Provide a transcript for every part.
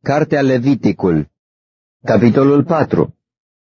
Cartea Leviticul, capitolul 4.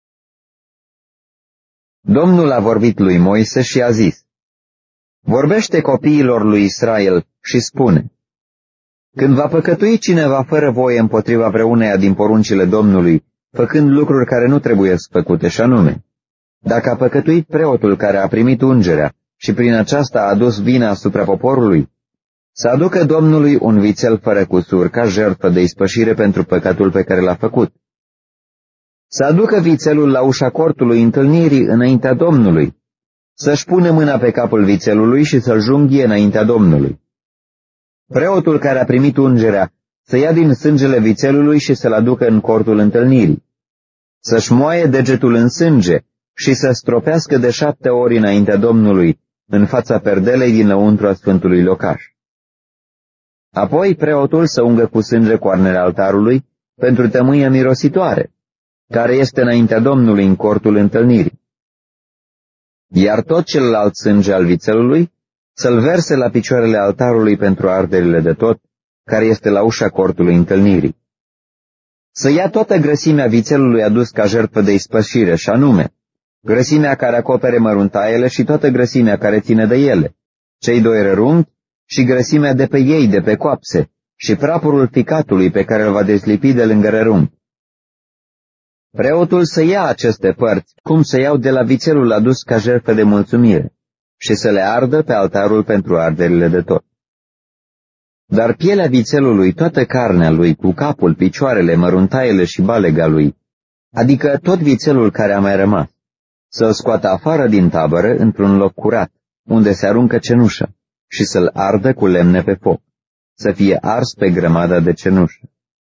Domnul a vorbit lui Moise și a zis: Vorbește copiilor lui Israel și spune: Când va păcătui cineva fără voie împotriva vreuneia din poruncile Domnului, făcând lucruri care nu trebuie făcute, și anume, dacă a păcătuit preotul care a primit ungerea și prin aceasta a adus vina asupra poporului, să aducă Domnului un vițel fără cusur ca jertfă de ispășire pentru păcatul pe care l-a făcut. Să aducă vițelul la ușa cortului întâlnirii înaintea Domnului, să-și pună mâna pe capul vițelului și să-l junghie înaintea Domnului. Preotul care a primit ungerea să ia din sângele vițelului și să-l aducă în cortul întâlnirii, să-și moaie degetul în sânge și să stropească de 7 ori înaintea Domnului, în fața perdelei dinăuntru a sfântului locaș. Apoi preotul să ungă cu sânge coarnele altarului pentru tămâia mirositoare, care este înaintea Domnului în cortul întâlnirii. Iar tot celălalt sânge al vițelului să-l verse la picioarele altarului pentru arderile de tot, care este la ușa cortului întâlnirii. Să ia toată grăsimea vițelului adus ca jertfă de ispășire, și anume, grăsimea care acopere măruntaiele și toată grăsimea care ține de ele, cei 2 rărunchi și grăsimea de pe ei, de pe coapse, și prapurul ficatului pe care îl va deslipi de lângă rărunchi. Preotul să ia aceste părți, cum se iau de la vițelul adus ca jertfă de mulțumire, și să le ardă pe altarul pentru arderile de tot. Dar pielea vițelului, toată carnea lui, cu capul, picioarele, măruntaiele și balega lui, adică tot vițelul care a mai rămas, să-l scoată afară din tabără într-un loc curat, unde se aruncă cenușă, și să-l ardă cu lemne pe foc, să fie ars pe grămada de cenușă.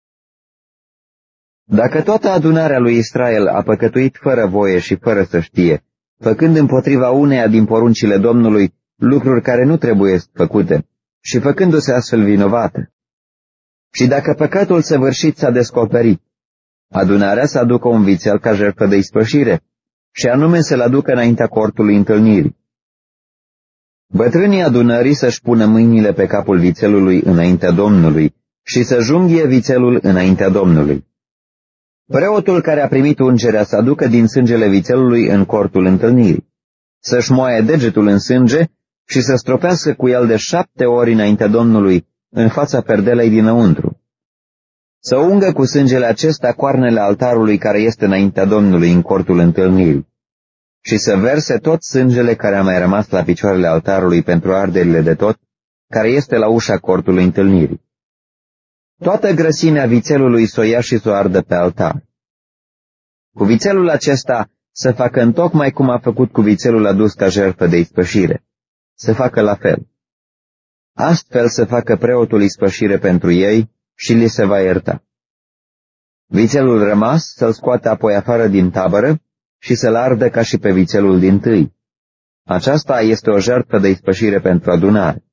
Dacă toată adunarea lui Israel a păcătuit fără voie și fără să știe, făcând împotriva uneia din poruncile Domnului lucruri care nu trebuie făcute și făcându-se astfel vinovată, și dacă păcatul săvârșit s-a descoperit, adunarea să aducă un vițel ca jertfă de ispășire, și anume să-l aducă înaintea cortului întâlnirii. Bătrânii adunării să-și pună mâinile pe capul vițelului înaintea Domnului și să junghie vițelul înaintea Domnului. Preotul care a primit ungerea să aducă din sângele vițelului în cortul întâlnirii, să-și moaie degetul în sânge și să stropească cu el de 7 ori înaintea Domnului, în fața perdelei dinăuntru. Să ungă cu sângele acesta coarnele altarului care este înaintea Domnului în cortul întâlnirii și să verse tot sângele care a mai rămas la picioarele altarului pentru arderile de tot, care este la ușa cortului întâlnirii. Toată grăsimea vițelului să o ia și să o ardă pe altar. Cu vițelul acesta să facă întocmai cum a făcut cu vițelul adus ca jertfă de ispășire. Să facă la fel. Astfel să facă preotul ispășire pentru ei și li se va ierta. Vițelul rămas să-l scoată apoi afară din tabără și să-l ardă ca și pe vițelul dintâi. Aceasta este o jertfă de ispășire pentru adunare.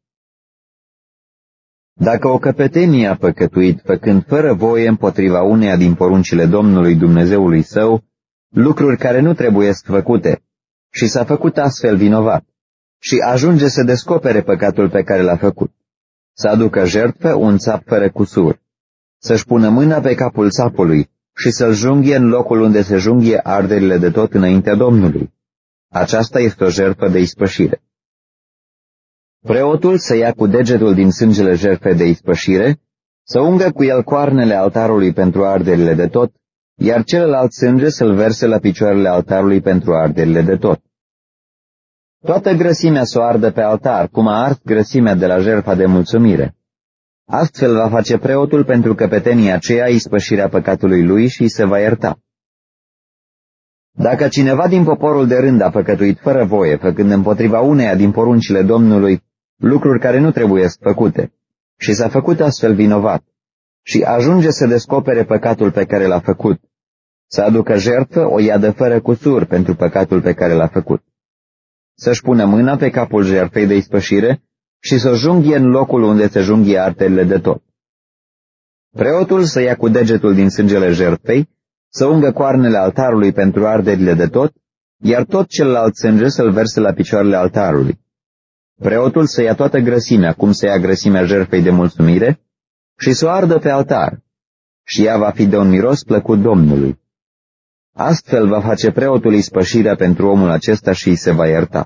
Dacă o căpetenie a păcătuit, făcând fără voie împotriva uneia din poruncile Domnului Dumnezeului său, lucruri care nu trebuie făcute, și s-a făcut astfel vinovat, și ajunge să descopere păcatul pe care l-a făcut, să aducă jertfă un țap fără cusur, să-și pună mâna pe capul țapului și să-l junghie în locul unde se junghie arderile de tot înaintea Domnului. Aceasta este o jertfă de ispășire. Preotul să ia cu degetul din sângele jertfei de ispășire, să ungă cu el coarnele altarului pentru arderile de tot, iar celălalt sânge să-l verse la picioarele altarului pentru arderile de tot. Toată grăsimea să o ardă pe altar, cum a ars grăsimea de la jertfa de mulțumire. Astfel va face preotul pentru căpetenia aceea ispășirea păcatului lui și se va ierta. Dacă cineva din poporul de rând a păcătuit fără voie, făcând împotriva uneia din poruncile Domnului lucruri care nu trebuie făcute, și s-a făcut astfel vinovat, și ajunge să descopere păcatul pe care l-a făcut, să aducă jertfă o iadă fără cusur pentru păcatul pe care l-a făcut, să-și pună mâna pe capul jertfei de ispășire și să o junghie în locul unde se junghie arderile de tot. Preotul să ia cu degetul din sângele jertfei, să ungă coarnele altarului pentru arderile de tot, iar tot celălalt sânge să-l verse la picioarele altarului. Preotul să ia toată grăsimea, cum se ia grăsimea jertfei de mulțumire, și să o ardă pe altar, și ea va fi de un miros plăcut Domnului. Astfel va face preotul ispășirea pentru omul acesta și îi se va ierta.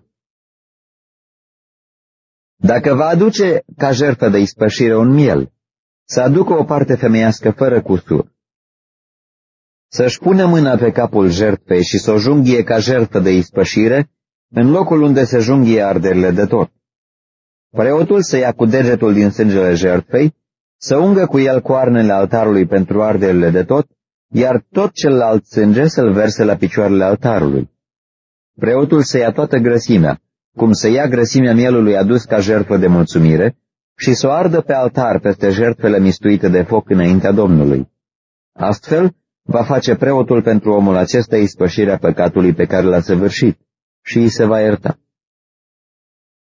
Dacă va aduce ca jertfă de ispășire un miel, să aducă o parte femeiască fără cusur. Să-și pună mâna pe capul jertfei și să o junghie ca jertfă de ispășire, în locul unde se junghie arderile de tot. Preotul să ia cu degetul din sângele jertfei, să ungă cu el coarnele altarului pentru arderile de tot, iar tot celălalt sânge să-l verse la picioarele altarului. Preotul să ia toată grăsimea, cum să ia grăsimea mielului adus ca jertfă de mulțumire, și să o ardă pe altar peste jertfele mistuite de foc înaintea Domnului. Astfel, va face preotul pentru omul acesta ispășirea păcatului pe care l-a săvârșit și îi se va ierta.